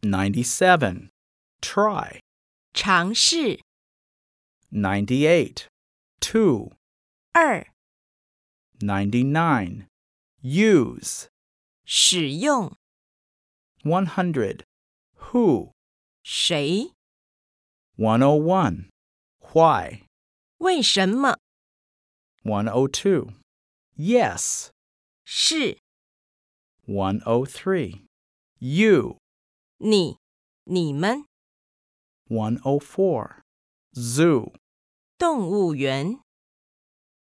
97. Try. 尝试 98. To. 2 99. Use. 使用 100. Who. 谁 101. Why. 为什么 102. Yes. 是 103. You. 你你们 104. Zoo. 动物园